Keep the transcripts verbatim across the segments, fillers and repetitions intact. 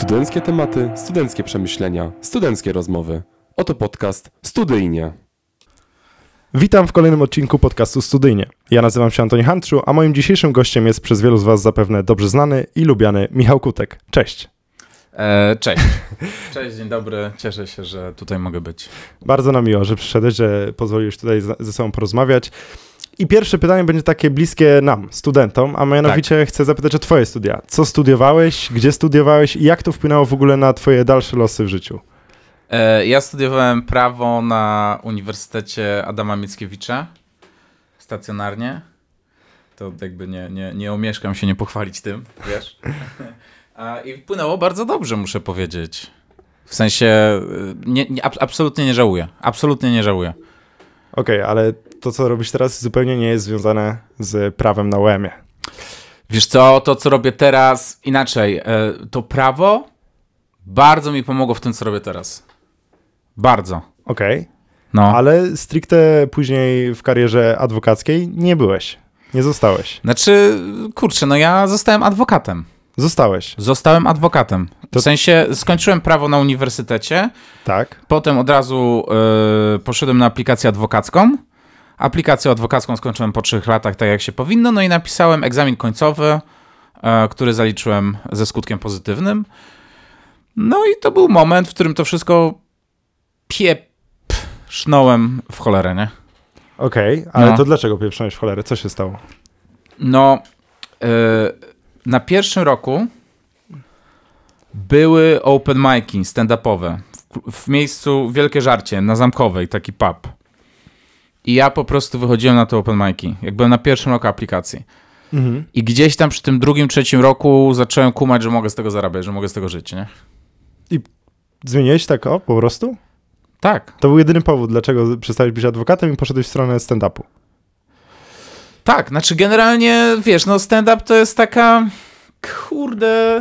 Studenckie tematy, studenckie przemyślenia, studenckie rozmowy. Oto podcast Studyjnie. Witam w kolejnym odcinku podcastu Studyjnie. Ja nazywam się Antoni Hantrzu, a moim dzisiejszym gościem jest przez wielu z was zapewne dobrze znany i lubiany Michał Kutek. Cześć. E, cześć. Cześć, dzień dobry. Cieszę się, że tutaj mogę być. Bardzo nam miło, że przyszedłeś, że pozwoliłeś tutaj ze sobą porozmawiać. I pierwsze pytanie będzie takie bliskie nam, studentom, a mianowicie tak. Chcę zapytać o twoje studia. Co studiowałeś, gdzie studiowałeś i jak to wpłynęło w ogóle na twoje dalsze losy w życiu? E, ja studiowałem prawo na Uniwersytecie Adama Mickiewicza, stacjonarnie. To jakby nie, nie, nie omieszkam się nie pochwalić tym, wiesz. A, I wpłynęło bardzo dobrze, muszę powiedzieć. W sensie, nie, nie, absolutnie nie żałuję. Absolutnie nie żałuję. Okej, okay, ale to, co robisz teraz, zupełnie nie jest związane z prawem na U E M-ie. Wiesz co, to, co robię teraz, inaczej. To prawo bardzo mi pomogło w tym, co robię teraz. Bardzo. Okej, okay. No. Ale stricte później w karierze adwokackiej nie byłeś, nie zostałeś. Znaczy, kurczę, no ja zostałem adwokatem. Zostałeś. Zostałem adwokatem. To... W sensie skończyłem prawo na uniwersytecie. Tak. Potem od razu yy, poszedłem na aplikację adwokacką. Aplikację adwokacką skończyłem po trzech latach, tak jak się powinno. No i napisałem egzamin końcowy, yy, który zaliczyłem ze skutkiem pozytywnym. No i to był moment, w którym to wszystko pieprznąłem w cholerę, nie? Okej, okay, ale no. To dlaczego pieprznąłeś w cholerę? Co się stało? No... Yy, Na pierwszym roku były open mic'i stand-upowe w, w miejscu Wielkie Żarcie na Zamkowej, taki pub. I ja po prostu wychodziłem na te open mic'i, jak byłem na pierwszym roku aplikacji. Mhm. I gdzieś tam przy tym drugim, trzecim roku zacząłem kumać, że mogę z tego zarabiać, że mogę z tego żyć, nie? I zmieniłeś tak o, po prostu? Tak. To był jedyny powód, dlaczego przestałeś być adwokatem i poszedłeś w stronę stand-upu. Tak, znaczy generalnie, wiesz, no stand-up to jest taka, kurde,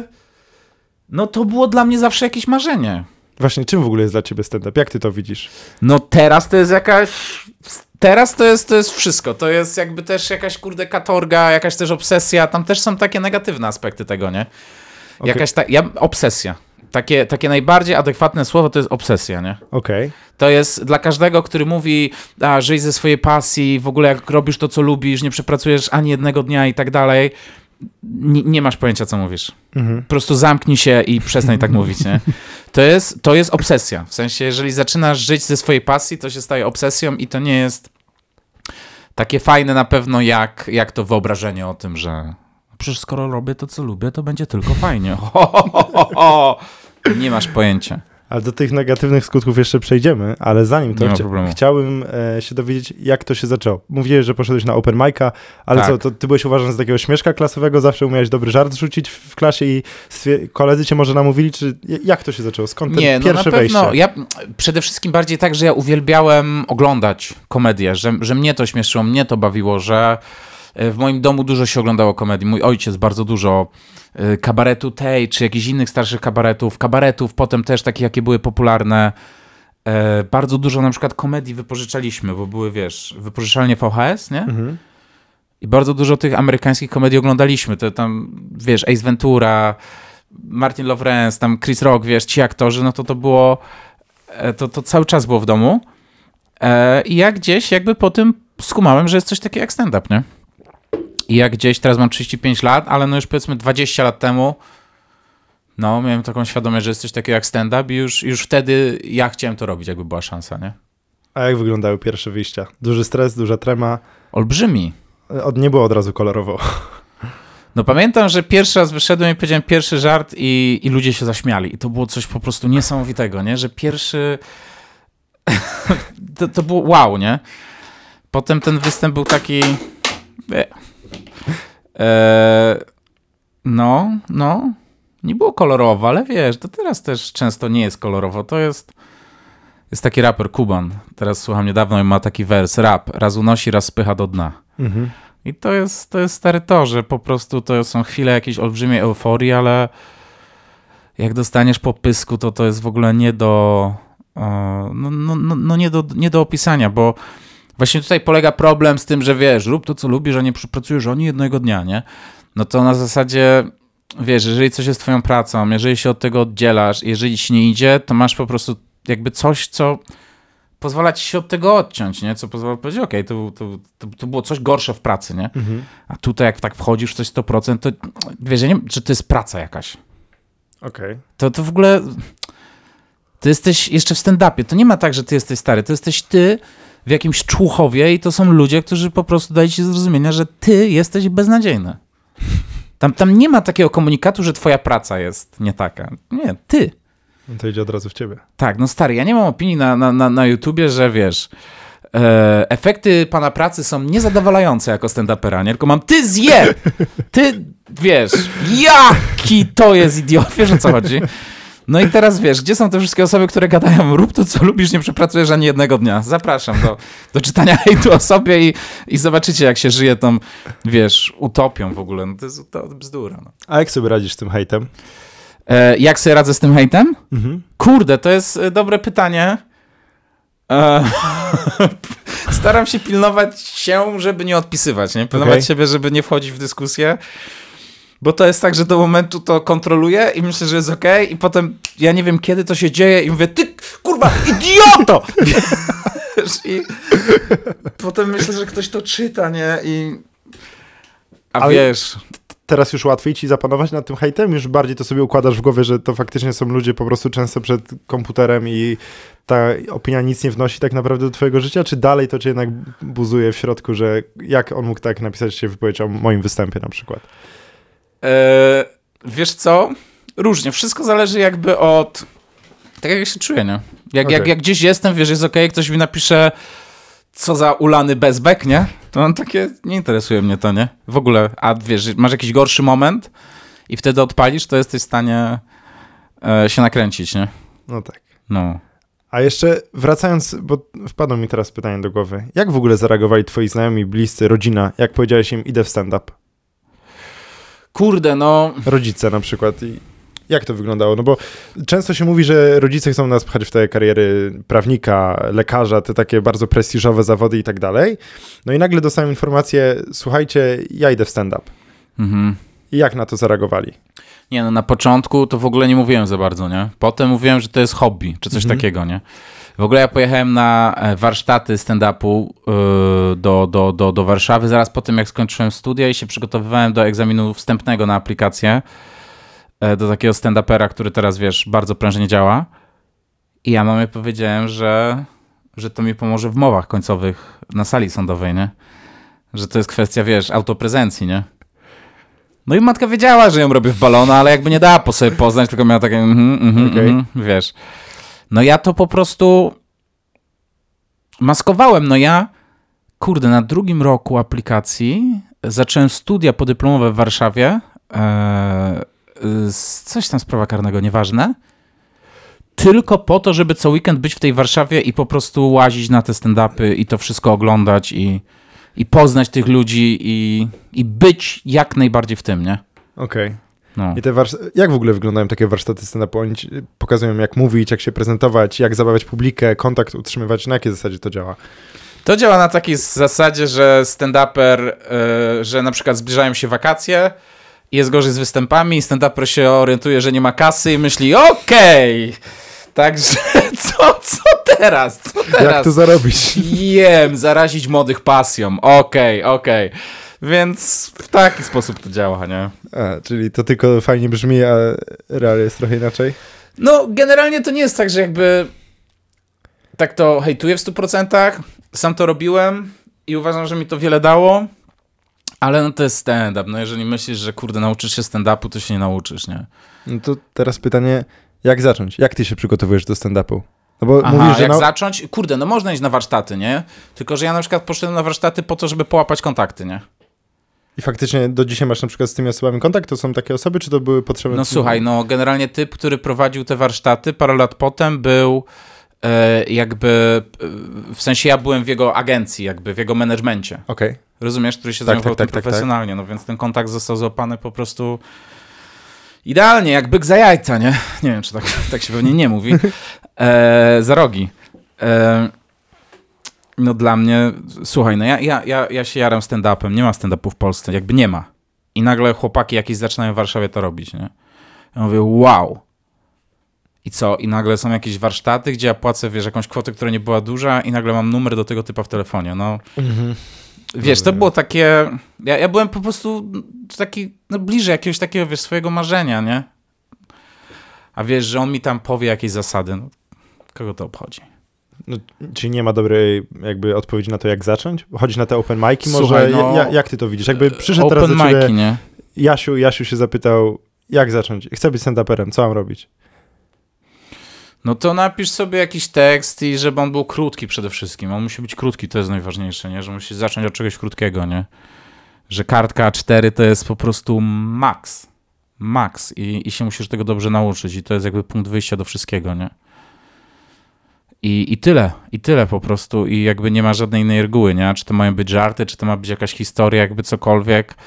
no to było dla mnie zawsze jakieś marzenie. Właśnie, czym w ogóle jest dla ciebie stand-up? Jak ty to widzisz? No teraz to jest jakaś, teraz to jest, to jest wszystko, to jest jakby też jakaś, kurde, katorga, jakaś też obsesja, tam też są takie negatywne aspekty tego, nie? Okay. Jakaś ta, ja, obsesja. Takie, takie najbardziej adekwatne słowo to jest obsesja, nie? Okej. Okay. To jest dla każdego, który mówi, a żyj ze swojej pasji, w ogóle jak robisz to, co lubisz, nie przepracujesz ani jednego dnia i tak dalej, nie, nie masz pojęcia, co mówisz. Mhm. Po prostu zamknij się i przestań tak mówić, nie? To jest, to jest obsesja. W sensie, jeżeli zaczynasz żyć ze swojej pasji, to się staje obsesją i to nie jest takie fajne na pewno, jak, jak to wyobrażenie o tym, że przecież skoro robię to, co lubię, to będzie tylko fajnie. Ho, ho, ho, ho, ho. Nie masz pojęcia. Ale do tych negatywnych skutków jeszcze przejdziemy, ale zanim to chcia- chciałbym e, się dowiedzieć, jak to się zaczęło. Mówiłeś, że poszedłeś na open mic'a, ale tak. co, to ty byłeś uważany za takiego śmieszka klasowego, zawsze umiałeś dobry żart rzucić w, w klasie i stwier- koledzy cię może namówili, czy jak to się zaczęło? Skąd ten Nie, pierwsze no na pewno. wejście? Ja przede wszystkim bardziej tak, że ja uwielbiałem oglądać komedię, że, że mnie to śmieszyło, mnie to bawiło, że w moim domu dużo się oglądało komedii. Mój ojciec bardzo dużo kabaretu tej, czy jakichś innych starszych kabaretów, kabaretów, potem też takich, jakie były popularne. E, bardzo dużo na przykład komedii wypożyczaliśmy, bo były, wiesz, wypożyczalnie V H S, nie? Mhm. I bardzo dużo tych amerykańskich komedii oglądaliśmy. To tam, wiesz, Ace Ventura, Martin Lawrence, tam Chris Rock, wiesz, ci aktorzy, no to to było, to, to cały czas było w domu. E, I ja gdzieś jakby po tym skumałem, że jest coś takiego jak stand-up, nie? I jak gdzieś, teraz mam trzydzieści pięć lat, ale no już powiedzmy dwadzieścia lat temu, no miałem taką świadomość, że jest coś takiego jak stand-up i już, już wtedy ja chciałem to robić, jakby była szansa, nie? A jak wyglądały pierwsze wyjścia? Duży stres, duża trema? Olbrzymi. Od, nie było od razu kolorowo. No pamiętam, że pierwszy raz wyszedłem i powiedziałem pierwszy żart i, i ludzie się zaśmiali. I to było coś po prostu niesamowitego, nie? Że pierwszy... to, to było wow, nie? Potem ten występ był taki... Eee, no, no, nie było kolorowo, ale wiesz, to teraz też często nie jest kolorowo. To jest, jest taki raper Kuban, teraz słucham niedawno i ma taki wers, rap, raz unosi, raz spycha do dna. Mhm. I to jest, to jest stary to, że po prostu to są chwile jakiejś olbrzymiej euforii, ale jak dostaniesz po pysku, to to jest w ogóle nie do, no, no, no, no nie do, nie do opisania, bo właśnie tutaj polega problem z tym, że wiesz, rób to, co lubisz, a nie pracujesz ani jednego dnia, nie? No to na zasadzie wiesz, jeżeli coś jest twoją pracą, jeżeli się od tego oddzielasz, jeżeli ci nie idzie, to masz po prostu jakby coś, co pozwala ci się od tego odciąć, nie? Co pozwala powiedzieć, okej, okay, to, to, to, to było coś gorsze w pracy, nie? Mhm. A tutaj jak tak wchodzisz w coś sto procent, to wiesz, ja nie wiem, czy to jest praca jakaś. Okej. Okay. To, to w ogóle... Ty jesteś jeszcze w stand-upie. To nie ma tak, że ty jesteś stary. To jesteś ty w jakimś człuchowie i to są ludzie, którzy po prostu dają ci zrozumienia, że ty jesteś beznadziejny. Tam, tam nie ma takiego komunikatu, że twoja praca jest nie taka. Nie, ty. No to idzie od razu w ciebie. Tak, no stary, ja nie mam opinii na, na, na, na YouTubie, że wiesz, e, efekty pana pracy są niezadowalające jako stand-upera, nie? Tylko mam, ty zje! Ty, wiesz, jaki to jest idiot, wiesz o co chodzi? No i teraz wiesz, gdzie są te wszystkie osoby, które gadają, rób to, co lubisz, nie przepracujesz ani jednego dnia. Zapraszam do, do czytania hejtu o sobie i, i zobaczycie, jak się żyje tą, wiesz, utopią w ogóle. No to jest to bzdura. No. A jak sobie radzisz z tym hejtem? E, jak sobie radzę z tym hejtem? Mhm. Kurde, to jest dobre pytanie. E, staram się pilnować się, żeby nie odpisywać, nie? Pilnować okay. siebie, żeby nie wchodzić w dyskusję. Bo to jest tak, że do momentu to kontroluję i myślę, że jest okej, okay, i potem ja nie wiem, kiedy to się dzieje i mówię, ty kurwa, idioto! Wiesz, i potem myślę, że ktoś to czyta, nie? I... A ale wiesz... Teraz już łatwiej ci zapanować nad tym hejtem? Już bardziej to sobie układasz w głowie, że to faktycznie są ludzie po prostu często przed komputerem i ta opinia nic nie wnosi tak naprawdę do twojego życia? Czy dalej to cię jednak buzuje w środku, że jak on mógł tak napisać się wypowiedź o moim występie na przykład? Eee, wiesz co? Różnie. Wszystko zależy jakby od... Tak jak się czuję, nie? Jak, okay. jak, jak gdzieś jestem, wiesz, jest okej, okay, ktoś mi napisze co za ulany bezbek, nie? To mam takie... Nie interesuje mnie to, nie? W ogóle. A wiesz, masz jakiś gorszy moment i wtedy odpalisz, to jesteś w stanie e, się nakręcić, nie? No tak. No. A jeszcze wracając, bo wpadło mi teraz pytanie do głowy. Jak w ogóle zareagowali twoi znajomi, bliscy, rodzina, jak powiedziałeś im, idę w stand-up? Kurde, no... Rodzice na przykład. I jak to wyglądało? No bo często się mówi, że rodzice chcą nas pchać w te kariery prawnika, lekarza, te takie bardzo prestiżowe zawody i tak dalej. No i nagle dostałem informację, słuchajcie, ja idę w stand-up. Mhm. I jak na to zareagowali? Nie, no na początku to w ogóle nie mówiłem za bardzo, nie? Potem mówiłem, że to jest hobby, czy coś mhm. takiego, nie? W ogóle ja pojechałem na warsztaty stand-upu yy, do, do, do, do Warszawy zaraz po tym, jak skończyłem studia i się przygotowywałem do egzaminu wstępnego na aplikację yy, do takiego stand-upera, który teraz, wiesz, bardzo prężnie działa. I ja mamie powiedziałem, że, że to mi pomoże w mowach końcowych na sali sądowej, nie? Że to jest kwestia, wiesz, autoprezencji, nie? No i matka wiedziała, że ją robię w balona, ale jakby nie dała po sobie poznać, tylko miała takie, mm, mm, okay. mm, wiesz... No ja to po prostu maskowałem. No ja, kurde, na drugim roku aplikacji zacząłem studia podyplomowe w Warszawie. Eee, coś tam z prawa karnego, nieważne. Tylko po to, żeby co weekend być w tej Warszawie i po prostu łazić na te stand-upy i to wszystko oglądać i, i poznać tych ludzi i, i być jak najbardziej w tym, nie? Okej. Okay. No. I te warsz- jak w ogóle wyglądają takie warsztaty stand-upu? Oni pokazują, jak mówić, jak się prezentować, jak zabawiać publikę, kontakt utrzymywać. Na jakiej zasadzie to działa? To działa na takiej zasadzie, że stand-uper, yy, że na przykład zbliżają się wakacje i jest gorzej z występami i stand-uper się orientuje, że nie ma kasy i myśli, okej, okay, także co, co teraz? Co teraz? Jak to zarobić? Jem, zarazić młodych pasją. Okej, okay, okej. Okay. Więc w taki sposób to działa, nie? A, czyli to tylko fajnie brzmi, a realnie jest trochę inaczej? No, generalnie to nie jest tak, że jakby tak to hejtuję w stu procentach. Sam to robiłem i uważam, że mi to wiele dało, ale no to jest stand-up. No jeżeli myślisz, że kurde, nauczysz się stand-upu, to się nie nauczysz, nie? No to teraz pytanie, jak zacząć? Jak ty się przygotowujesz do stand-upu? No bo Aha, mówisz, że jak na... zacząć? Kurde, no można iść na warsztaty, nie? Tylko, że ja na przykład poszedłem na warsztaty po to, żeby połapać kontakty, nie? I faktycznie do dzisiaj masz na przykład z tymi osobami kontakt? To są takie osoby, czy to były potrzebne? No słuchaj, no generalnie typ, który prowadził te warsztaty parę lat potem był e, jakby, e, w sensie ja byłem w jego agencji, jakby w jego managemencie. Okej. Okay. Rozumiesz, który się tak, zajmował tak, tym tak, profesjonalnie, tak, tak. no więc ten kontakt został złapany po prostu idealnie, jak byk za jajca, nie? Nie wiem, czy tak, tak się pewnie nie mówi. E, za rogi. E, No dla mnie, słuchaj, no ja, ja, ja, ja się jaram stand-upem, nie ma stand-upu w Polsce, jakby nie ma. I nagle chłopaki jakieś zaczynają w Warszawie to robić, nie? Ja mówię, wow. I co? I nagle są jakieś warsztaty, gdzie ja płacę, wiesz, jakąś kwotę, która nie była duża i nagle mam numer do tego typa w telefonie, no. Mhm. Wiesz, to było takie... Ja, ja byłem po prostu taki, no bliżej jakiegoś takiego, wiesz, swojego marzenia, nie? A wiesz, że on mi tam powie jakieś zasady, no kogo to obchodzi? No, czyli nie ma dobrej jakby odpowiedzi na to, jak zacząć? Chodzi na te open mic'i może? Słuchaj, no, ja, jak ty to widzisz? Jakby przyszedł teraz do ciebie nie? Jasiu, Jasiu się zapytał, jak zacząć? Chcę być stand-uperem, co mam robić? No to napisz sobie jakiś tekst i żeby on był krótki przede wszystkim. On musi być krótki, to jest najważniejsze, nie? Że musi zacząć od czegoś krótkiego, nie? Że kartka A cztery to jest po prostu maks. Maks. I, i się musisz tego dobrze nauczyć. I to jest jakby punkt wyjścia do wszystkiego, nie? I, I tyle. I tyle po prostu. I jakby nie ma żadnej innej reguły, nie? Czy to mają być żarty, czy to ma być jakaś historia, jakby cokolwiek.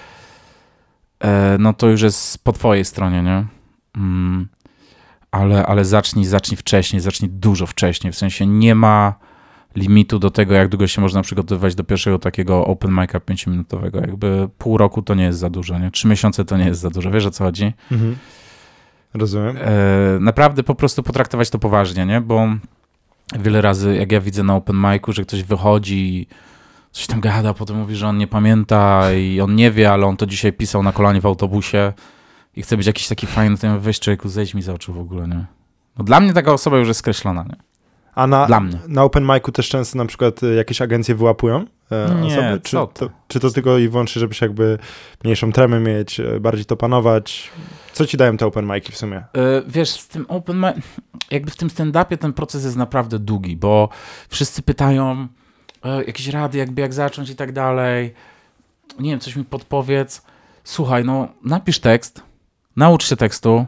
E, no to już jest po twojej stronie, nie? Mm. Ale, ale zacznij, zacznij wcześniej, zacznij dużo wcześniej. W sensie nie ma limitu do tego, jak długo się można przygotowywać do pierwszego takiego open mic'a pięciominutowego. Jakby pół roku to nie jest za dużo, nie? Trzy miesiące to nie jest za dużo. Wiesz, o co chodzi? Mhm. Rozumiem. E, naprawdę po prostu potraktować to poważnie, nie? Bo wiele razy, jak ja widzę na open mic'u, że ktoś wychodzi, coś tam gada, potem mówi, że on nie pamięta i on nie wie, ale on to dzisiaj pisał na kolanie w autobusie i chce być jakiś taki fajny, to ja mówię, weź człowieku, zejdź mi z oczu w ogóle, nie? No dla mnie taka osoba już jest skreślona, nie? A na, dla mnie. na open mic'u też często na przykład jakieś agencje wyłapują e, nie, osoby? Czy co to, czy to tylko i wyłącznie, żebyś jakby mniejszą tremę mieć, bardziej to panować? Co ci dają te open mic'i w sumie? Yy, wiesz, z tym open mic, jakby w tym stand-upie ten proces jest naprawdę długi, bo wszyscy pytają e, jakieś rady, jakby jak zacząć i tak dalej. Nie wiem, coś mi podpowiedz. Słuchaj, no napisz tekst, naucz się tekstu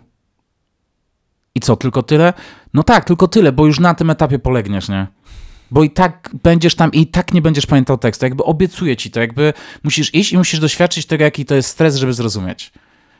i co, tylko tyle? No tak, tylko tyle, bo już na tym etapie polegniesz, nie? Bo i tak będziesz tam i tak nie będziesz pamiętał tekstu. Jakby obiecuję ci to, jakby musisz iść i musisz doświadczyć tego, jaki to jest stres, żeby zrozumieć.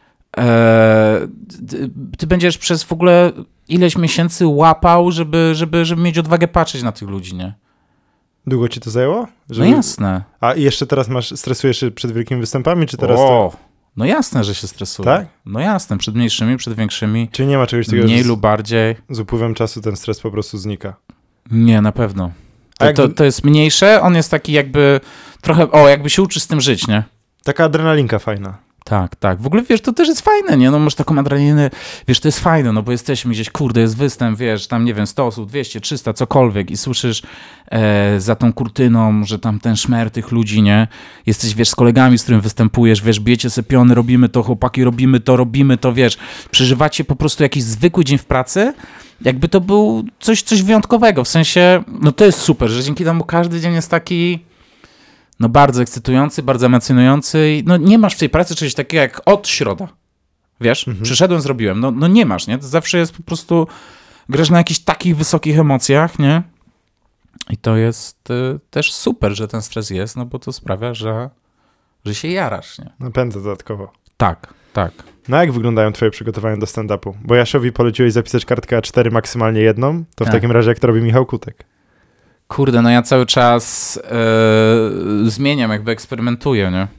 Eee, ty będziesz przez w ogóle ileś miesięcy łapał, żeby, żeby, żeby mieć odwagę patrzeć na tych ludzi, nie? Długo ci to zajęło? Żeby... No jasne. A i jeszcze teraz masz, stresujesz się przed wielkimi występami, czy teraz o, to... No jasne, że się stresuję. Tak? No jasne, przed mniejszymi, przed większymi. Czyli nie ma czegoś takiego, mniej z, lub bardziej. Z upływem czasu ten stres po prostu znika. Nie, na pewno. To, jak... to, to jest mniejsze, on jest taki jakby trochę, o, jakby się uczy z tym żyć, nie? Taka adrenalinka fajna. Tak, tak. W ogóle, wiesz, to też jest fajne, nie? No masz taką adrenalinę, wiesz, to jest fajne, no bo jesteśmy gdzieś, kurde, jest występ, wiesz, tam, nie wiem, sto osób, dwieście, trzysta, cokolwiek i słyszysz e, za tą kurtyną, że tam ten szmer tych ludzi, nie? Jesteś, wiesz, z kolegami, z którym występujesz, wiesz, bijecie se piony, robimy to, chłopaki, robimy to, robimy to, wiesz, przeżywacie po prostu jakiś zwykły dzień w pracy, jakby to był coś, coś wyjątkowego, w sensie, no to jest super, że dzięki temu każdy dzień jest taki... No bardzo ekscytujący, bardzo emocjonujący i no nie masz w tej pracy czegoś takiego jak od środa. Wiesz? Mhm. Przyszedłem, zrobiłem. No, no nie masz, nie? To zawsze jest po prostu grasz na jakichś takich wysokich emocjach, nie? I to jest y, też super, że ten stres jest, no bo to sprawia, że, że się jarasz, nie? Napędza dodatkowo. Tak, tak. No jak wyglądają twoje przygotowania do stand-upu? Bo Jasiowi poleciłeś zapisać kartkę A cztery, maksymalnie jedną, to w tak. takim razie jak to robi Michał Kutek? Kurde, no ja cały czas yy, zmieniam, jakby eksperymentuję, nie?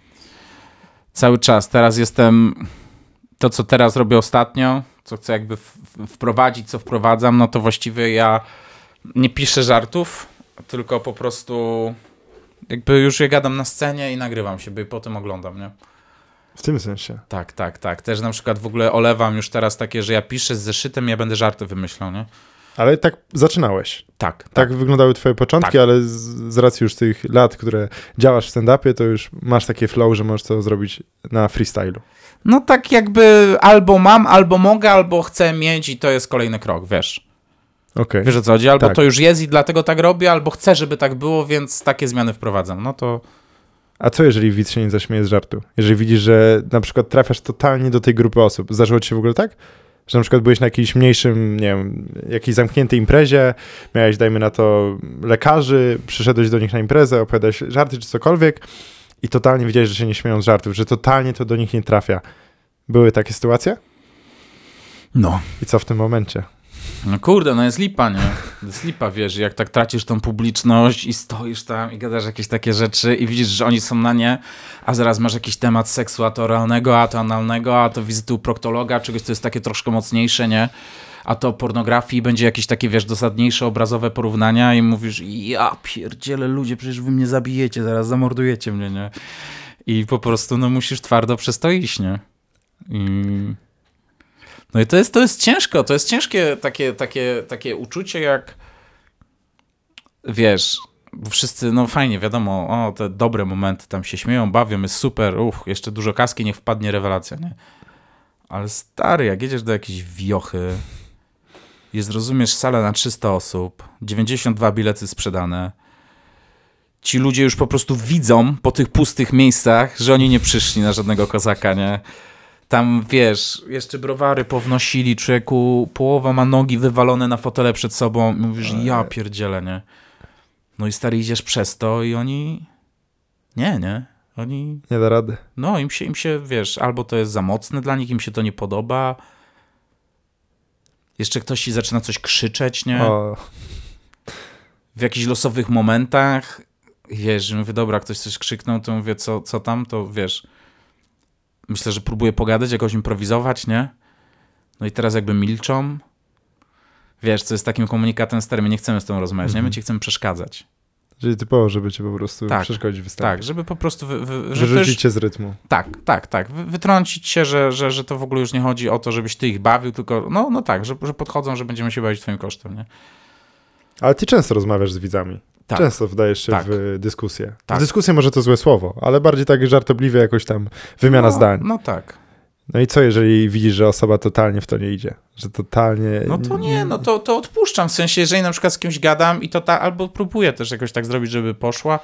Cały czas. Teraz jestem... To, co teraz robię ostatnio, co chcę jakby w, wprowadzić, co wprowadzam, no to właściwie ja nie piszę żartów, tylko po prostu jakby już je gadam na scenie i nagrywam się, bo i potem oglądam, nie? W tym sensie? Tak, tak, tak. Też na przykład w ogóle olewam już teraz takie, że ja piszę z zeszytem, ja będę żarty wymyślał, nie? Ale tak zaczynałeś. Tak. Tak, tak wyglądały twoje początki, tak. ale z, z racji już tych lat, które działasz w stand-upie, to już masz takie flow, że możesz to zrobić na freestylu. No tak jakby albo mam, albo mogę, albo chcę mieć i to jest kolejny krok, wiesz. Okay. Wiesz o co chodzi? Albo tak. to już jest i dlatego tak robię, albo chcę, żeby tak było, więc takie zmiany wprowadzam. No to... A co jeżeli widz się nie zaśmieje z żartu? Jeżeli widzisz, że na przykład trafiasz totalnie do tej grupy osób. Zdarzyło ci się w ogóle tak? Że na przykład byłeś na jakimś mniejszym, nie wiem, jakiejś zamkniętej imprezie, miałeś, dajmy na to, lekarzy, przyszedłeś do nich na imprezę, opowiadałeś żarty czy cokolwiek i totalnie widziałeś, że się nie śmieją z żartów, że totalnie to do nich nie trafia. Były takie sytuacje? No. I co w tym momencie? No kurde, no jest lipa, nie? Jest lipa, wiesz, jak tak tracisz tą publiczność i stoisz tam i gadasz jakieś takie rzeczy i widzisz, że oni są na nie, a zaraz masz jakiś temat seksu, a to oralnego, a to analnego, a to wizyty u proktologa, czegoś, co jest takie troszkę mocniejsze, nie? A to pornografii będzie jakieś takie, wiesz, dosadniejsze, obrazowe porównania i mówisz, ja pierdzielę ludzie, przecież wy mnie zabijecie, zaraz zamordujecie mnie, nie? I po prostu, no musisz twardo przez to iść, nie? I... No i to jest, to jest ciężko, to jest ciężkie takie, takie, takie uczucie jak, wiesz, bo wszyscy, no fajnie, wiadomo, o, te dobre momenty tam się śmieją, bawią, jest super, uff, jeszcze dużo kaski, niech wpadnie rewelacja, nie? Ale stary, jak jedziesz do jakiejś wiochy, jest, rozumiesz, sala na trzysta osób, dziewięćdziesiąt dwa bilety sprzedane, ci ludzie już po prostu widzą po tych pustych miejscach, że oni nie przyszli na żadnego kozaka, nie? Tam, wiesz, jeszcze browary pownosili, człowieku, połowa ma nogi wywalone na fotele przed sobą. Mówisz, ja pierdzielę, nie? No i stary, idziesz przez to i oni... Nie, nie. Oni... Nie da rady. No, im się, im się, wiesz, albo to jest za mocne dla nich, im się to nie podoba. Jeszcze ktoś ci zaczyna coś krzyczeć, nie? O. W jakichś losowych momentach. Wiesz, że mówię, dobra, ktoś coś krzyknął, to mówię, co, co tam, to wiesz... Myślę, że próbuję pogadać, jakoś improwizować, nie? No i teraz jakby milczą. Wiesz, co jest takim komunikatem starym, my nie chcemy z tą rozmawiać, mm-hmm. nie? My ci chcemy przeszkadzać. Czyli typowo, żeby cię po prostu tak, przeszkodzić występie. Tak, żeby po prostu... Wy, wy, Wyrzucić cię z rytmu. Tak, tak, tak. Wy, wytrącić się, że, że, że to w ogóle już nie chodzi o to, żebyś ty ich bawił, tylko no, no tak, że, że podchodzą, że będziemy się bawić twoim kosztem, nie? Ale ty często rozmawiasz z widzami. Tak. Często wdajesz się tak. w dyskusję. Tak. W dyskusję może to złe słowo, ale bardziej tak żartobliwie jakoś tam wymiana no, zdań. No tak. No i co, jeżeli widzisz, że osoba totalnie w to nie idzie? Że totalnie... No to nie, no to, to odpuszczam. W sensie, jeżeli na przykład z kimś gadam i to ta, albo próbuję też jakoś tak zrobić, żeby poszła.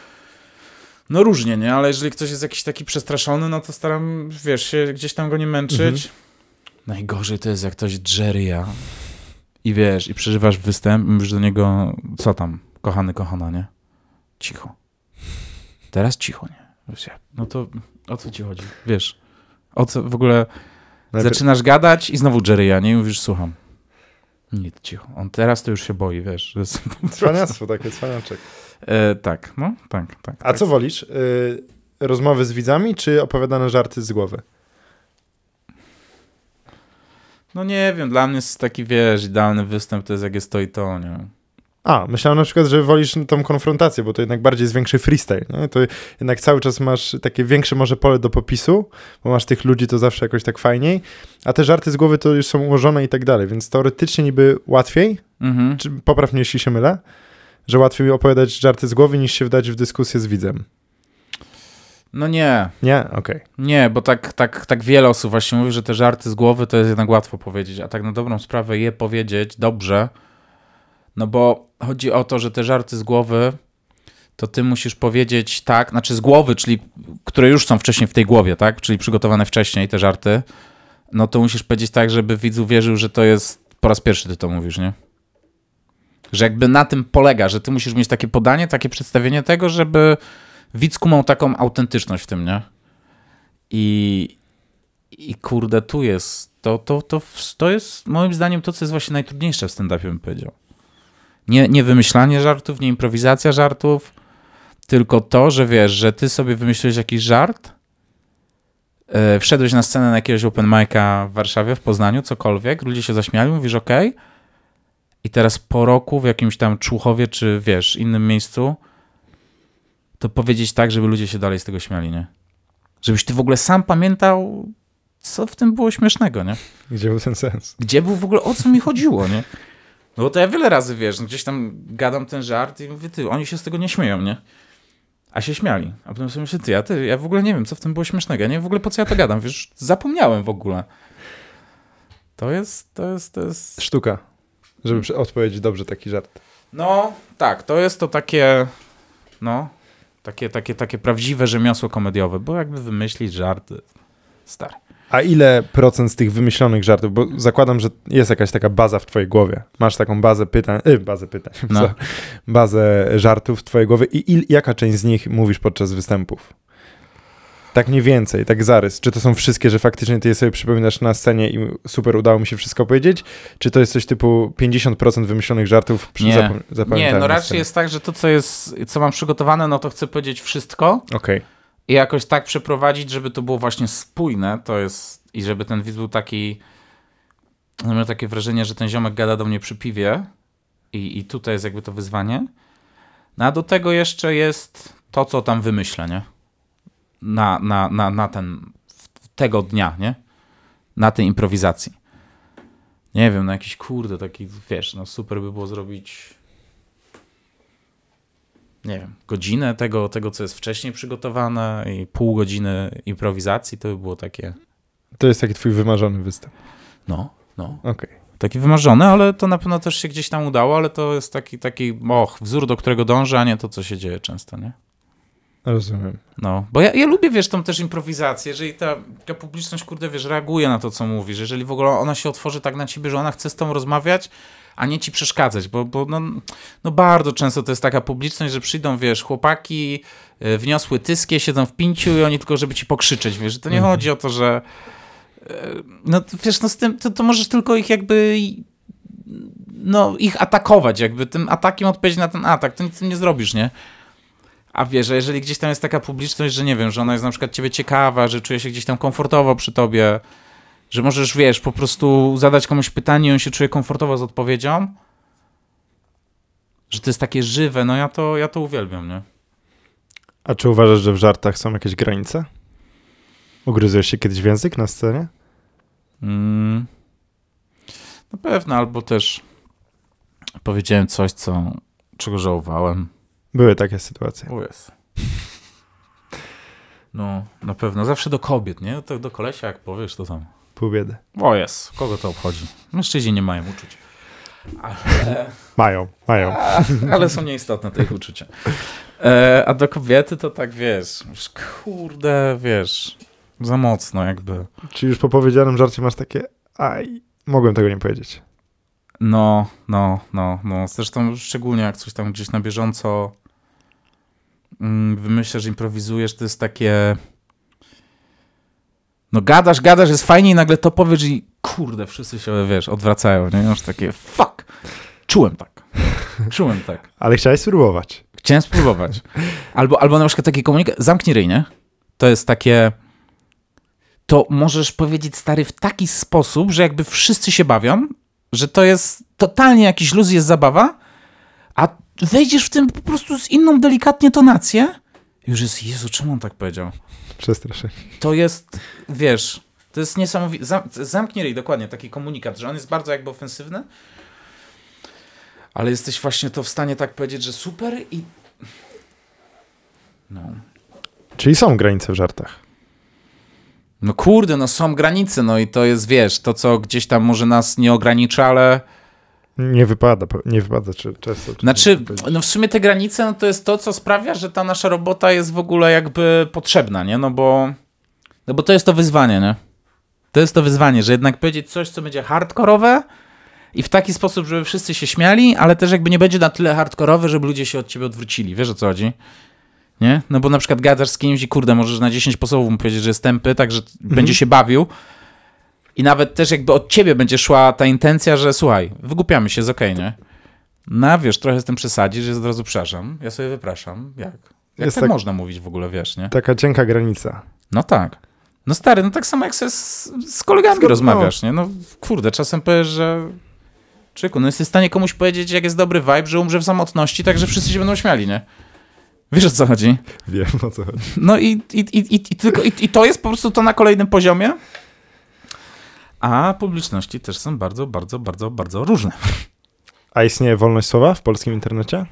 No różnie, nie? Ale jeżeli ktoś jest jakiś taki przestraszony, no to staram, wiesz, się gdzieś tam go nie męczyć. Mhm. Najgorzej to jest, jak ktoś drzeryja i wiesz, i przeżywasz występ i mówisz do niego, co tam, kochany, kochana, nie? Cicho. Teraz cicho, nie? No to o co ci chodzi? Wiesz, o co w ogóle... Najpierw... Zaczynasz gadać i znowu Jerry'a, nie? I mówisz, słucham. Nic, cicho. On teraz to już się boi, wiesz. Że jest... Cwaniactwo takie, cwaniaczek. E, tak, no, tak, tak. A tak. co wolisz? Y, rozmowy z widzami, czy opowiadane żarty z głowy? No nie wiem, dla mnie jest taki, wiesz, idealny występ to jest jak jest to i to, nie? A, myślałem na przykład, że wolisz tą konfrontację, bo to jednak bardziej jest większy freestyle. No? To jednak cały czas masz takie większe może pole do popisu, bo masz tych ludzi, to zawsze jakoś tak fajniej, a te żarty z głowy to już są ułożone i tak dalej, więc teoretycznie niby łatwiej, mhm. czy popraw mnie, jeśli się mylę, że łatwiej opowiadać żarty z głowy, niż się wdać w dyskusję z widzem. No nie. Nie? Okej. Okay. Nie, bo tak, tak, tak wiele osób właśnie mówi, że te żarty z głowy to jest jednak łatwo powiedzieć, a tak na dobrą sprawę je powiedzieć dobrze, no bo chodzi o to, że te żarty z głowy to ty musisz powiedzieć tak, znaczy z głowy, czyli które już są wcześniej w tej głowie, tak, czyli przygotowane wcześniej te żarty, no to musisz powiedzieć tak, żeby widz uwierzył, że to jest po raz pierwszy ty to mówisz, nie? Że jakby na tym polega, że ty musisz mieć takie podanie, takie przedstawienie tego, żeby widz kumał taką autentyczność w tym, nie? I, i kurde, tu jest, to, to, to, to jest moim zdaniem to, co jest właśnie najtrudniejsze w stand-upie, bym powiedział. Nie, nie wymyślanie żartów, nie improwizacja żartów, tylko to, że wiesz, że ty sobie wymyśliłeś jakiś żart, yy, wszedłeś na scenę na jakiegoś open mic'a w Warszawie, w Poznaniu, cokolwiek, ludzie się zaśmiali, mówisz okej, okay. I teraz po roku w jakimś tam Człuchowie, czy wiesz, innym miejscu, to powiedzieć tak, żeby ludzie się dalej z tego śmiali, nie? Żebyś ty w ogóle sam pamiętał, co w tym było śmiesznego, nie? Gdzie był ten sens? Gdzie był w ogóle, o co mi chodziło, nie? No bo to ja wiele razy, wiesz, gdzieś tam gadam ten żart i mówię, ty, oni się z tego nie śmieją, nie? A się śmiali. A potem sobie myślę, ty, ja, ty, ja w ogóle nie wiem, co w tym było śmiesznego. Ja nie wiem w ogóle, po co ja to gadam, wiesz, zapomniałem w ogóle. To jest, to jest, to jest... Sztuka, żeby hmm. odpowiedzieć dobrze taki żart. No, tak, to jest to takie, no, takie, takie, takie prawdziwe rzemiosło komediowe, bo jakby wymyślić żarty, stary. A ile procent z tych wymyślonych żartów, bo zakładam, że jest jakaś taka baza w twojej głowie. Masz taką bazę pytań, y, bazę pytań, no. bazę żartów w twojej głowie i il, jaka część z nich mówisz podczas występów? Tak mniej więcej, tak zarys. Czy to są wszystkie, że faktycznie ty je sobie przypominasz na scenie i super udało mi się wszystko powiedzieć? Czy to jest coś typu pięćdziesiąt procent wymyślonych żartów nie. zapam- zapamiętałem? Nie, no raczej jest tak, że to, co jest, co mam przygotowane, no to chcę powiedzieć wszystko. Okej. Okay. I jakoś tak przeprowadzić, żeby to było właśnie spójne, to jest, i żeby ten widz był taki, no miał takie wrażenie, że ten ziomek gada do mnie przy piwie i, i tutaj jest jakby to wyzwanie. No a do tego jeszcze jest to, co tam wymyślę, nie? Na, na, na, na ten, tego dnia, nie? Na tej improwizacji. Nie wiem, no jakiś kurde taki, wiesz, no super by było zrobić, nie wiem, godzinę tego, tego, co jest wcześniej przygotowane i pół godziny improwizacji, to by było takie... To jest taki twój wymarzony występ. No, no. Okej. Okay. Taki wymarzony, ale to na pewno też się gdzieś tam udało, ale to jest taki, taki och, wzór, do którego dążę, a nie to, co się dzieje często, nie? Rozumiem. No, bo ja, ja lubię, wiesz, tą też improwizację, jeżeli ta, ta publiczność, kurde, wiesz, reaguje na to, co mówisz, jeżeli w ogóle ona się otworzy tak na ciebie, że ona chce z tobą rozmawiać, a nie ci przeszkadzać, bo, bo no, no bardzo często to jest taka publiczność, że przyjdą, wiesz, chłopaki, y, wniosły tyskie, siedzą w pięciu i oni tylko, żeby ci pokrzyczeć, wiesz, że to nie mhm. chodzi o to, że y, no wiesz, no z tym, to, to możesz tylko ich jakby no ich atakować, jakby tym atakiem odpowiedzieć na ten atak, to nic nie zrobisz, nie? A wiesz, że jeżeli gdzieś tam jest taka publiczność, że nie wiem, że ona jest na przykład ciebie ciekawa, że czuje się gdzieś tam komfortowo przy tobie, że możesz, wiesz, po prostu zadać komuś pytanie i on się czuje komfortowo z odpowiedzią, że to jest takie żywe, no ja to, ja to uwielbiam, nie? A czy uważasz, że w żartach są jakieś granice? Ugryzłeś się kiedyś w język na scenie? Mm, na pewno, albo też powiedziałem coś, co, czego żałowałem. Były takie sytuacje. O jest. No, na pewno. Zawsze do kobiet, nie? To do kolesia, jak powiesz, to tam... Pół biedy. O jest. Kogo to obchodzi? Mężczyźni nie mają uczuć. Ale... Mają, mają. A, ale są nieistotne te ich uczucia. E, a do kobiety to tak, wiesz, kurde, wiesz, za mocno jakby. Czy już po powiedzianym żarcie masz takie, aj, mogłem tego nie powiedzieć. No, no, no, no. Zresztą szczególnie jak coś tam gdzieś na bieżąco mm, wymyślasz, improwizujesz, to jest takie... No gadasz, gadasz, jest fajnie i nagle to powiesz i kurde, wszyscy się, wiesz, odwracają, nie? Już takie fuck. Czułem tak. Czułem tak. Ale chciałeś spróbować. Chciałem spróbować. Albo, albo na przykład taki komunikat, zamknij ryj, nie? To jest takie... To możesz powiedzieć, stary, w taki sposób, że jakby wszyscy się bawią, że to jest totalnie jakiś luz, jest zabawa, a wejdziesz w tym po prostu z inną delikatnie tonację i już jest, Jezu, czemu on tak powiedział? Przestraszenie. To jest, wiesz, to jest niesamowite. Zam, zamknij ryj, dokładnie, taki komunikat, że on jest bardzo jakby ofensywny, ale jesteś właśnie to w stanie tak powiedzieć, że super i... No. Czyli są granice w żartach. No kurde, no są granice, no i to jest, wiesz, to co gdzieś tam może nas nie ogranicza, ale... Nie wypada, nie wypada czy, często. Czy znaczy, no w sumie te granice, no to jest to, co sprawia, że ta nasza robota jest w ogóle jakby potrzebna, nie? No bo, no bo to jest to wyzwanie, nie? To jest to wyzwanie, że jednak powiedzieć coś, co będzie hardkorowe i w taki sposób, żeby wszyscy się śmiali, ale też jakby nie będzie na tyle hardkorowe, żeby ludzie się od ciebie odwrócili. Wiesz, o co chodzi? Nie? No bo na przykład gadasz z kimś i kurde, możesz na dziesięć sposobów mu powiedzieć, że jest tępy, tak, że mhm. będzie się bawił i nawet też jakby od ciebie będzie szła ta intencja, że słuchaj, wygłupiamy się, jest okej, okay, nie? No wiesz, trochę z tym przesadzisz, że od razu przepraszam, ja sobie wypraszam. Jak? Jak tak, tak można mówić w ogóle, wiesz, nie? Taka cienka granica. No tak. No stary, no tak samo jak sobie z, z kolegami Skoro, rozmawiasz, no. nie? No kurde, czasem powiesz, że czyku, no jesteś w stanie komuś powiedzieć, jak jest dobry vibe, że umrze w samotności, tak, że wszyscy się będą śmiali, nie? Wiesz, o co chodzi? Wiem, o co chodzi. No i, i, i, i, i, tylko, i, i to jest po prostu to na kolejnym poziomie, a publiczności też są bardzo, bardzo, bardzo, bardzo różne. A istnieje wolność słowa w polskim internecie?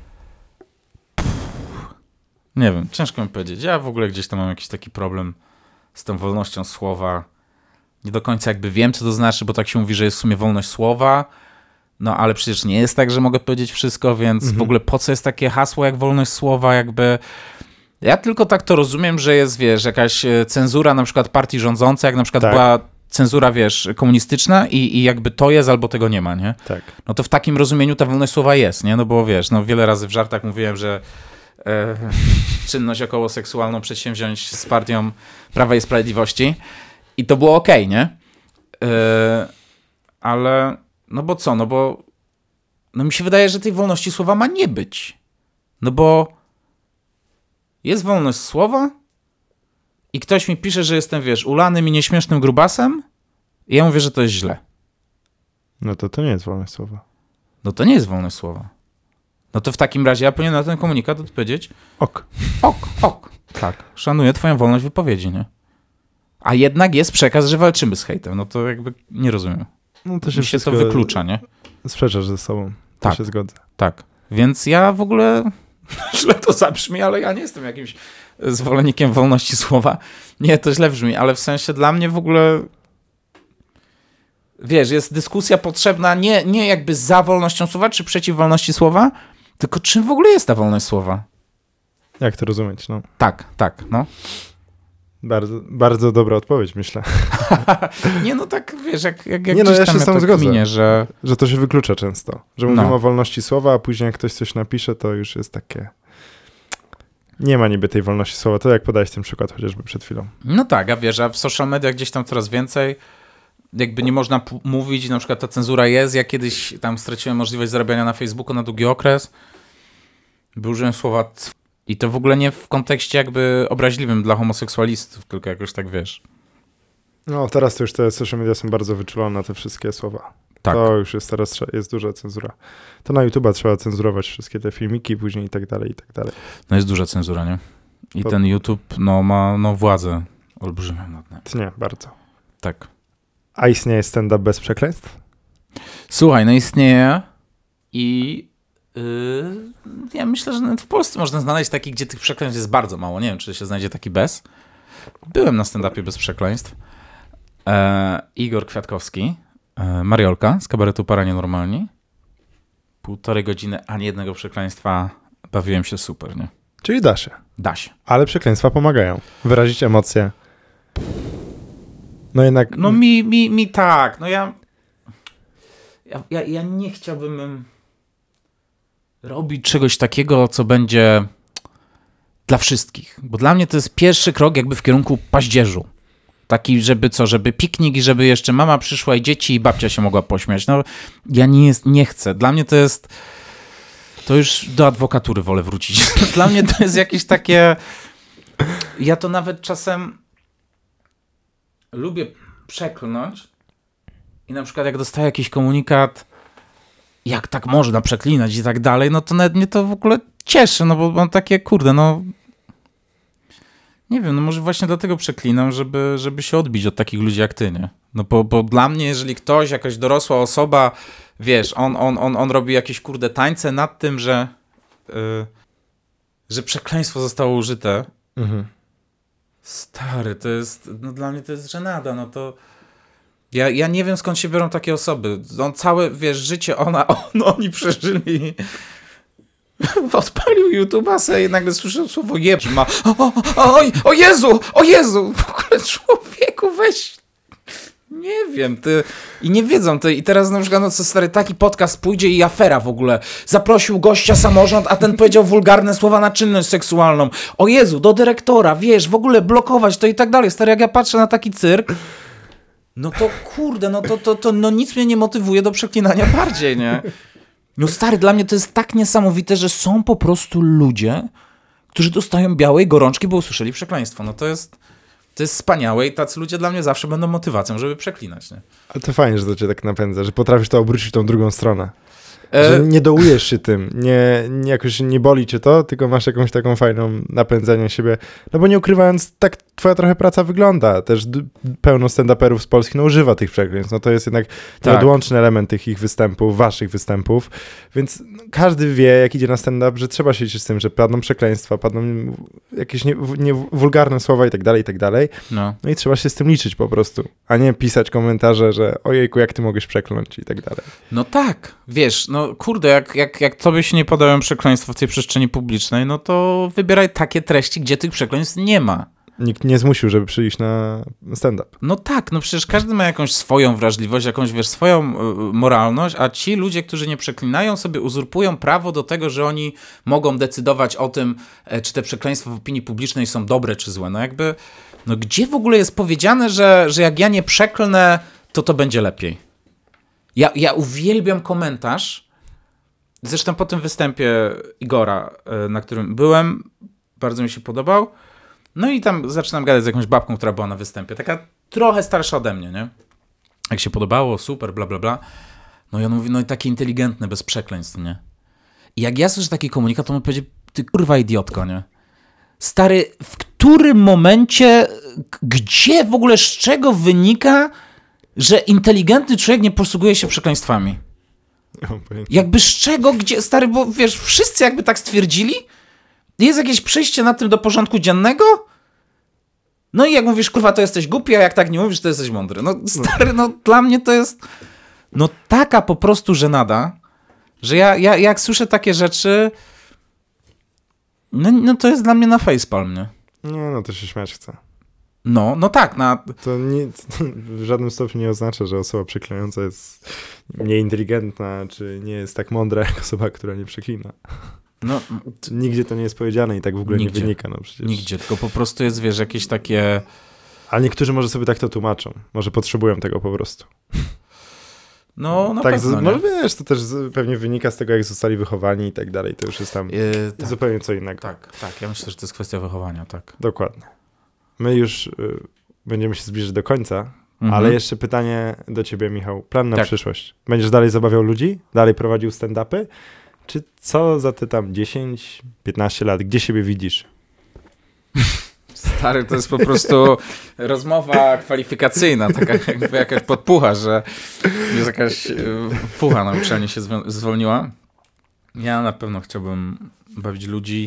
Nie wiem, ciężko mi powiedzieć. Ja w ogóle gdzieś tam mam jakiś taki problem z tą wolnością słowa. Nie do końca jakby wiem, co to znaczy, bo tak się mówi, że jest w sumie wolność słowa, no ale przecież nie jest tak, że mogę powiedzieć wszystko, więc mhm. w ogóle po co jest takie hasło jak wolność słowa, jakby... Ja tylko tak to rozumiem, że jest, wiesz, jakaś cenzura na przykład partii rządzącej, jak na przykład tak. była cenzura, wiesz, komunistyczna i, i jakby to jest albo tego nie ma, nie? Tak. No to w takim rozumieniu ta wolność słowa jest, nie? No bo wiesz, no wiele razy w żartach mówiłem, że e, czynność okołoseksualną przedsięwziąć z partią Prawa i Sprawiedliwości i to było okej, nie? E, ale no bo co, no bo no mi się wydaje, że tej wolności słowa ma nie być. No bo jest wolność słowa i ktoś mi pisze, że jestem, wiesz, ulanym i nieśmiesznym grubasem i ja mówię, że to jest źle. No to to nie jest wolność słowa. No to nie jest wolność słowa. No to w takim razie ja powinienem na ten komunikat odpowiedzieć ok. Ok, ok. Tak, szanuję twoją wolność wypowiedzi, nie? A jednak jest przekaz, że walczymy z hejtem. No to jakby nie rozumiem. No to się, się to wyklucza, nie? Sprzeczasz ze sobą. To tak, się zgodzę. Tak. Więc ja w ogóle źle to zabrzmi, ale ja nie jestem jakimś zwolennikiem wolności słowa. Nie, to źle brzmi, ale w sensie dla mnie w ogóle wiesz, jest dyskusja potrzebna nie, nie jakby za wolnością słowa, czy przeciw wolności słowa, tylko czym w ogóle jest ta wolność słowa? Jak to rozumieć, no? Tak, tak, no. Bardzo, bardzo dobra odpowiedź, myślę. Nie, no tak, wiesz, jak, jak, jak nie, no, gdzieś ja tam się sam ja zgodzę, kminie, że... że to się wyklucza często. Że mówimy no. o wolności słowa, a później jak ktoś coś napisze, to już jest takie... Nie ma niby tej wolności słowa. To jak podałeś ten przykład chociażby przed chwilą. No tak, a wiesz, a w social mediach gdzieś tam coraz więcej jakby nie można p- mówić, na przykład ta cenzura jest. Ja kiedyś tam straciłem możliwość zarabiania na Facebooku na długi okres. By użyłem słowa c- i to w ogóle nie w kontekście jakby obraźliwym dla homoseksualistów, tylko jakoś tak, wiesz. No teraz to już te social media są bardzo wyczulone na te wszystkie słowa. Tak. To już jest teraz jest duża cenzura. To na YouTube'a trzeba cenzurować wszystkie te filmiki później i tak dalej, i tak dalej. No jest duża cenzura, nie? I to... ten YouTube no, ma no, władzę olbrzymią nad nami. Nie, bardzo. Tak. A istnieje stand-up bez przekleństw? Słuchaj, no istnieje i yy, ja myślę, że nawet w Polsce można znaleźć taki, gdzie tych przekleństw jest bardzo mało. Nie wiem, czy się znajdzie taki bez. Byłem na stand-upie bez przekleństw. E, Igor Kwiatkowski, e, Mariolka z kabaretu Para Nienormalni. Półtorej godziny, ani jednego przekleństwa. Bawiłem się super, nie? Czyli da się. Da się. Ale przekleństwa pomagają. Wyrazić emocje. No jednak... No mi, mi, mi tak. No ja, ja, ja, ja nie chciałbym robić czegoś takiego, co będzie dla wszystkich. Bo dla mnie to jest pierwszy krok jakby w kierunku paździerzu. Taki, żeby co, żeby piknik i żeby jeszcze mama przyszła i dzieci i babcia się mogła pośmiać. No ja nie, jest, nie chcę. Dla mnie to jest... To już do adwokatury wolę wrócić. Dla mnie to jest jakieś takie... Ja to nawet czasem lubię przeklnąć i na przykład jak dostaję jakiś komunikat, jak tak można przeklinać i tak dalej, no to nawet mnie to w ogóle cieszy, no bo mam takie, kurde, no nie wiem, no może właśnie dlatego przeklinam, żeby, żeby się odbić od takich ludzi jak ty, nie? No bo, bo dla mnie, jeżeli ktoś, jakaś dorosła osoba, wiesz, on, on, on, on robi jakieś, kurde, tańce nad tym, że yy, że przekleństwo zostało użyte. Mhm. Stary, to jest, no dla mnie to jest żenada, no to ja, ja nie wiem, skąd się biorą takie osoby. On całe, wiesz, życie ona, on, oni przeżyli. Odpalił YouTube'a sobie i nagle słyszę słowo jeb. Ma, o, o, o, o Jezu, o Jezu, w ogóle człowieku, weź. Nie wiem, ty. I nie wiedzą, ty. I teraz na przykład, no co stary, taki podcast pójdzie i afera w ogóle. Zaprosił gościa samorząd, a ten powiedział wulgarne słowa na czynność seksualną. O Jezu, do dyrektora, wiesz, w ogóle blokować to i tak dalej. Stary, jak ja patrzę na taki cyrk, no to kurde, no to, to, to no nic mnie nie motywuje do przeklinania bardziej, nie? No stary, dla mnie to jest tak niesamowite, że są po prostu ludzie, którzy dostają białej gorączki, bo usłyszeli przekleństwo. No to jest... To jest wspaniałe i tacy ludzie dla mnie zawsze będą motywacją, żeby przeklinać. Nie? Ale to fajnie, że to cię tak napędza, że potrafisz to obrócić w tą drugą stronę. Że nie dołujesz się tym, nie, nie jakoś nie boli cię to, tylko masz jakąś taką fajną napędzanie siebie. No bo nie ukrywając, tak twoja trochę praca wygląda. Też d- pełno stand-uperów z Polski no, używa tych przekleństw. No to jest jednak tak. Nieodłączny element tych ich występów, waszych występów. Więc no, każdy wie, jak idzie na stand-up, że trzeba się liczyć z tym, że padną przekleństwa, padną jakieś nie, nie, wulgarne słowa i tak dalej, i tak dalej. No. no i trzeba się z tym liczyć po prostu. A nie pisać komentarze, że ojejku, jak ty mogłeś przekląć i tak dalej. No tak, wiesz, no kurde, jak, jak, jak tobie się nie podają przekleństwa w tej przestrzeni publicznej, no to wybieraj takie treści, gdzie tych przekleństw nie ma. Nikt nie zmusił, żeby przyjść na stand-up. No tak, no przecież każdy ma jakąś swoją wrażliwość, jakąś, wiesz, swoją y, moralność, a ci ludzie, którzy nie przeklinają, sobie uzurpują prawo do tego, że oni mogą decydować o tym, e, czy te przekleństwa w opinii publicznej są dobre czy złe. No jakby, no gdzie w ogóle jest powiedziane, że, że jak ja nie przeklnę, to to będzie lepiej. Ja, ja uwielbiam komentarz, zresztą po tym występie Igora, y, na którym byłem, bardzo mi się podobał. No i tam zaczynam gadać z jakąś babką, która była na występie. Taka trochę starsza ode mnie, nie? Jak się podobało, super, bla, bla, bla. No i on mówi, no i taki inteligentny, bez przekleństw, nie? I jak ja słyszę taki komunikat, to on powiedzie, ty kurwa idiotko, nie? Stary, w którym momencie, gdzie w ogóle, z czego wynika, że inteligentny człowiek nie posługuje się przekleństwami? Jakby z czego, gdzie, stary, bo wiesz, wszyscy jakby tak stwierdzili, jest jakieś przejście na tym do porządku dziennego? No i jak mówisz, kurwa, to jesteś głupi, a jak tak nie mówisz, to jesteś mądry. No stary, no dla mnie to jest no taka po prostu żenada, że ja, ja jak słyszę takie rzeczy, no, no to jest dla mnie na facepalm, nie? Nie, no to się śmiać chce. No, no tak. Na... To nic, w żadnym stopniu nie oznacza, że osoba przeklinająca jest mniej inteligentna, czy nie jest tak mądra, jak osoba, która nie przeklina. No, nigdzie to nie jest powiedziane i tak w ogóle nigdzie, nie wynika. No przecież. Nigdzie, tylko po prostu jest, wiesz, jakieś takie... Ale niektórzy może sobie tak to tłumaczą. Może potrzebują tego po prostu. No, na tak, pewno, z, może wiesz, to też pewnie wynika z tego, jak zostali wychowani i tak dalej. To już jest tam yy, tak. zupełnie co innego. Tak, tak. Ja myślę, że to jest kwestia wychowania, tak. Dokładnie. My już y, będziemy się zbliżyć do końca, mhm. ale jeszcze pytanie do ciebie, Michał. Plan na tak. przyszłość. Będziesz dalej zabawiał ludzi? Dalej prowadził stand-upy? Czy co za te tam dziesięć piętnaście lat? Gdzie siebie widzisz? Stary, to jest po prostu rozmowa kwalifikacyjna, taka jakby jakaś podpucha, że jest jakaś pucha na uczelni się zwolniła. Ja na pewno chciałbym bawić ludzi.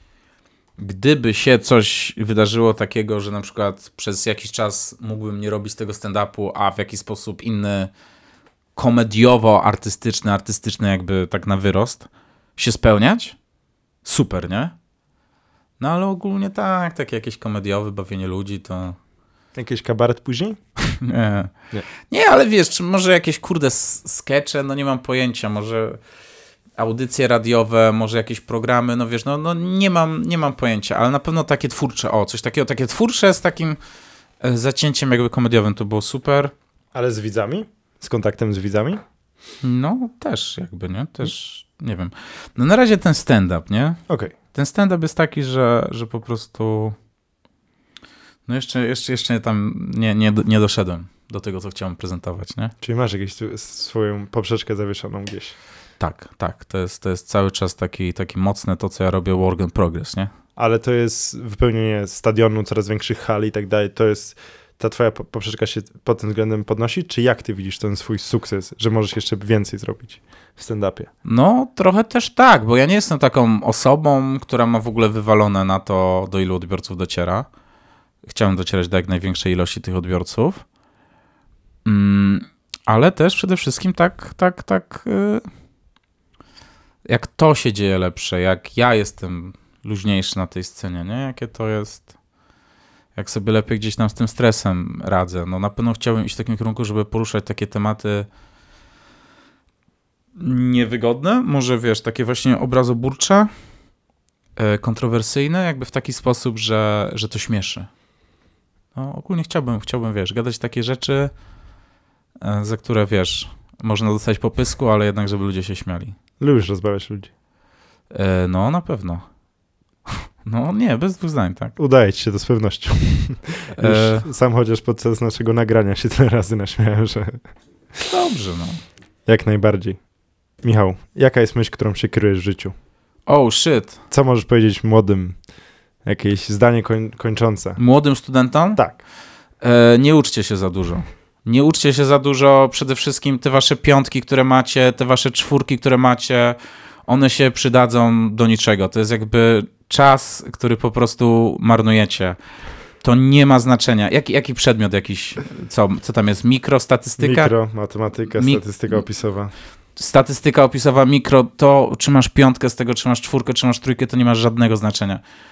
Gdyby się coś wydarzyło takiego, że na przykład przez jakiś czas mógłbym nie robić tego stand-upu, a w jakiś sposób inny komediowo-artystyczny, artystyczny jakby tak na wyrost się spełniać, super, nie? No ale ogólnie tak, takie jakieś komediowe bawienie ludzi to... Jakiś kabaret później? nie. nie. Nie, ale wiesz, czy może jakieś kurde skecze, no nie mam pojęcia, może audycje radiowe, może jakieś programy, no wiesz, no, no nie mam, nie mam pojęcia, ale na pewno takie twórcze, o, coś takiego, takie twórcze z takim zacięciem jakby komediowym, to było super. Ale z widzami? Z kontaktem z widzami? No, też jakby, nie? Też, nie wiem. No na razie ten stand-up, nie? Okej. Okay. Ten stand-up jest taki, że, że po prostu no jeszcze, jeszcze, jeszcze tam nie, nie, nie doszedłem do tego, co chciałem prezentować, nie? Czyli masz jakąś swoją poprzeczkę zawieszoną gdzieś? Tak, tak. To jest, to jest cały czas taki, taki mocne to, co ja robię, work in progress, nie? Ale to jest wypełnienie stadionu, coraz większych hal i tak dalej, to jest... Ta twoja poprzeczka się pod tym względem podnosi? Czy jak ty widzisz ten swój sukces, że możesz jeszcze więcej zrobić w stand-upie? No, trochę też tak, bo ja nie jestem taką osobą, która ma w ogóle wywalone na to, do ilu odbiorców dociera. Chciałem docierać do jak największej ilości tych odbiorców. Mm, ale też przede wszystkim tak, tak, tak... Yy, jak to się dzieje lepsze, jak ja jestem luźniejszy na tej scenie, nie? Jakie to jest... Jak sobie lepiej gdzieś tam z tym stresem radzę. No na pewno chciałbym iść w takim kierunku, żeby poruszać takie tematy niewygodne, może wiesz, takie właśnie obrazoburcze, kontrowersyjne, jakby w taki sposób, że, że to śmieszy. No ogólnie chciałbym, chciałbym, wiesz, gadać takie rzeczy, za które, wiesz, można dostać po pysku, ale jednak, żeby ludzie się śmiali. Lubisz rozbawiać ludzi? No, na pewno. No nie, bez dwóch zdań, tak. Udaje ci się to z pewnością. E... Już sam chociaż podczas naszego nagrania się tyle razy naśmiałem, że... Dobrze, no. Jak najbardziej. Michał, jaka jest myśl, którą się kierujesz w życiu? Oh, shit. Co możesz powiedzieć młodym? Jakieś zdanie koń- kończące. Młodym studentom? Tak. E, nie uczcie się za dużo. Nie uczcie się za dużo. Przede wszystkim te wasze piątki, które macie, te wasze czwórki, które macie, one się przydadzą do niczego. To jest jakby czas, który po prostu marnujecie. To nie ma znaczenia. Jaki, jaki przedmiot jakiś, co, co tam jest? Mikro, statystyka? Mikro, matematyka, Mi- statystyka opisowa. Statystyka opisowa, mikro, to czy masz piątkę z tego, czy masz czwórkę, czy masz trójkę, to nie ma żadnego znaczenia.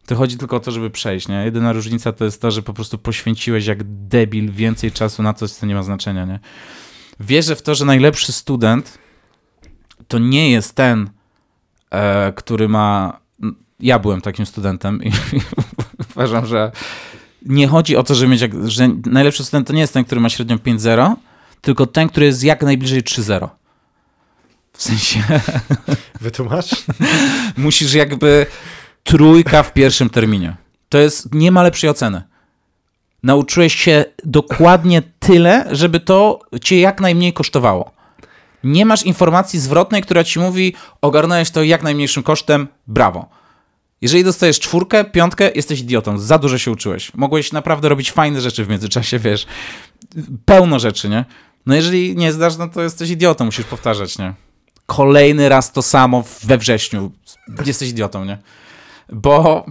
To chodzi tylko o to, żeby przejść, nie? Jedyna różnica to jest to, że po prostu poświęciłeś jak debil więcej czasu na coś, co nie ma znaczenia, nie? Wierzę w to, że najlepszy student to nie jest ten, e, który ma... Ja byłem takim studentem i uważam, że nie chodzi o to, że mieć, jak, że najlepszy student to nie jest ten, który ma średnią pięć zero, tylko ten, który jest jak najbliżej trzy zero. W sensie... Wytłumacz? Musisz jakby trójka w pierwszym terminie. To jest, nie ma lepszej oceny. Nauczyłeś się dokładnie tyle, żeby to cię jak najmniej kosztowało. Nie masz informacji zwrotnej, która ci mówi, ogarnąłeś to jak najmniejszym kosztem, brawo. Jeżeli dostajesz czwórkę, piątkę, jesteś idiotą, za dużo się uczyłeś. Mogłeś naprawdę robić fajne rzeczy w międzyczasie, wiesz, pełno rzeczy, nie? No jeżeli nie zdasz, no to jesteś idiotą, musisz powtarzać, nie? Kolejny raz to samo we wrześniu, jesteś idiotą, nie? Bo,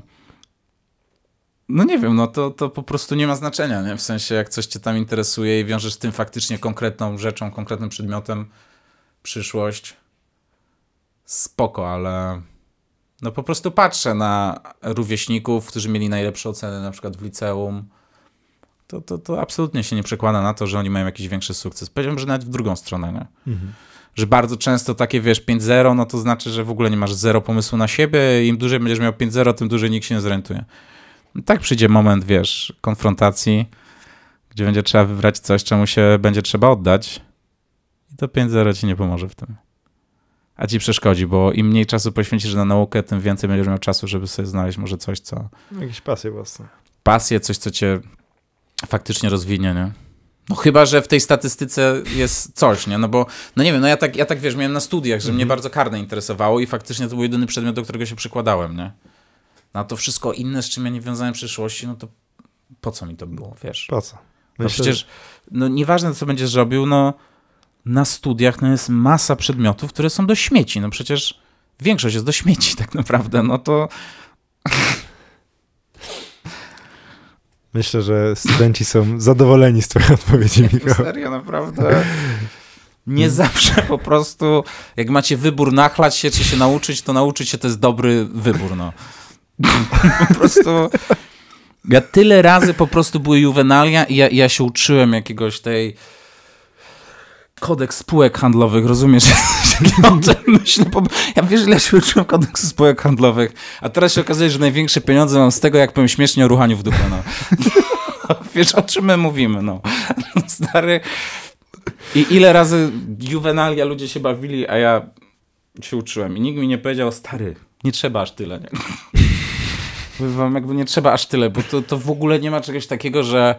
no nie wiem, no to, to po prostu nie ma znaczenia, nie? W sensie, jak coś cię tam interesuje i wiążesz z tym faktycznie konkretną rzeczą, konkretnym przedmiotem, przyszłość, spoko, ale no po prostu patrzę na rówieśników, którzy mieli najlepsze oceny na przykład w liceum, to, to, to absolutnie się nie przekłada na to, że oni mają jakiś większy sukces. Powiedziałbym, że nawet w drugą stronę, nie? Mhm. Że bardzo często takie, wiesz, pięć zero, no to znaczy, że w ogóle nie masz zero pomysłu na siebie. Im dłużej będziesz miał pięć zero, tym dłużej nikt się nie zorientuje. I tak przyjdzie moment, wiesz, konfrontacji, gdzie będzie trzeba wybrać coś, czemu się będzie trzeba oddać i to pięć zero ci nie pomoże w tym. A ci przeszkodzi, bo im mniej czasu poświęcisz na naukę, tym więcej będziesz miał czasu, żeby sobie znaleźć może coś, co... Jakieś pasje własne. Pasje, coś, co cię faktycznie rozwinie, nie? No chyba, że w tej statystyce jest coś, nie? No bo, no nie wiem, no ja tak, ja tak wiesz, miałem na studiach, że mm-hmm. mnie bardzo karne interesowało i faktycznie to był jedyny przedmiot, do którego się przykładałem, nie? No a to wszystko inne, z czym ja nie wiązałem przyszłości, no to po co mi to było, wiesz? Po co? Myślę, no przecież, no nieważne co będziesz robił, no na studiach no jest masa przedmiotów, które są do śmieci, no przecież większość jest do śmieci tak naprawdę, no to... Myślę, że studenci są zadowoleni z twojej odpowiedzi, Michał. Serio, naprawdę. Nie zawsze po prostu, jak macie wybór nachlać się, czy się nauczyć, to nauczyć się to jest dobry wybór, no. Po prostu... Ja tyle razy po prostu były juwenalia i ja, ja się uczyłem jakiegoś tej... Kodeks spółek handlowych, rozumiesz? Ja o tym myślę, bo ja wiesz, ile się uczyłem kodeksu spółek handlowych, a teraz się okazuje, że największe pieniądze mam z tego, jak powiem śmiesznie o ruchaniu w dupę, no. Wiesz, o czym my mówimy, no. Stary. I ile razy juwenalia ludzie się bawili, a ja się uczyłem i nikt mi nie powiedział, stary, nie trzeba aż tyle, nie? Mówię wam, jakby nie trzeba aż tyle, bo to, to w ogóle nie ma czegoś takiego, że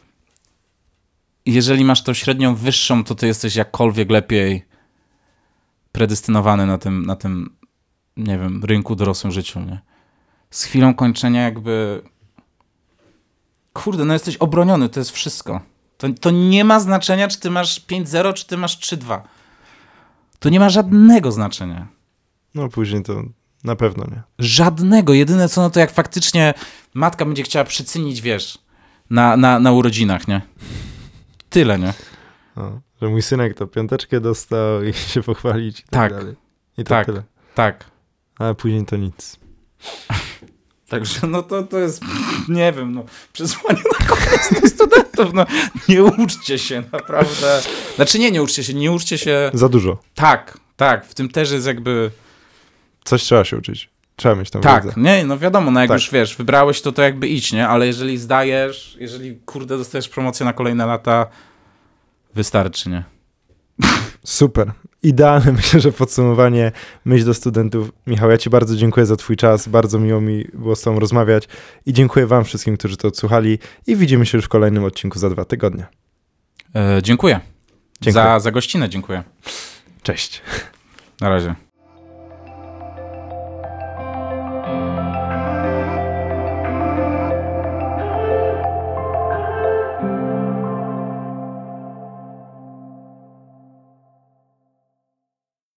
jeżeli masz tą średnią wyższą, to ty jesteś jakkolwiek lepiej predestynowany na tym, na tym, nie wiem, rynku dorosłym życiu, nie? Z chwilą kończenia jakby... Kurde, no jesteś obroniony, to jest wszystko. To, to nie ma znaczenia, czy ty masz pięć zero, czy ty masz trzy dwa. To nie ma żadnego znaczenia. No później to na pewno nie. Żadnego. Jedyne co, no to jak faktycznie matka będzie chciała przycynić, wiesz, na, na, na urodzinach, nie? Tyle, nie? O, że mój synek to piąteczkę dostał i się pochwalić i tak, tak dalej. I to tak, tyle. Tak. A później to nic. Także no to, to jest, nie wiem, no, przesłanie na koniec do studentów, no, nie uczcie się, naprawdę. Znaczy nie, nie uczcie się, nie uczcie się. Za dużo. Tak, tak, w tym też jest jakby... Coś trzeba się uczyć. Trzeba mieć tam tak, wiedzę. Nie, no wiadomo, no jak tak. już wiesz, wybrałeś to, to jakby idź, nie? Ale jeżeli zdajesz, jeżeli kurde dostajesz promocję na kolejne lata, wystarczy, nie? Super. Idealne, myślę, że podsumowanie. Myśl do studentów. Michał, ja ci bardzo dziękuję za twój czas. Bardzo miło mi było z tobą rozmawiać i dziękuję wam wszystkim, którzy to odsłuchali i widzimy się już w kolejnym odcinku za dwa tygodnie. E, dziękuję. dziękuję. Za, za gościnę dziękuję. Cześć. Na razie.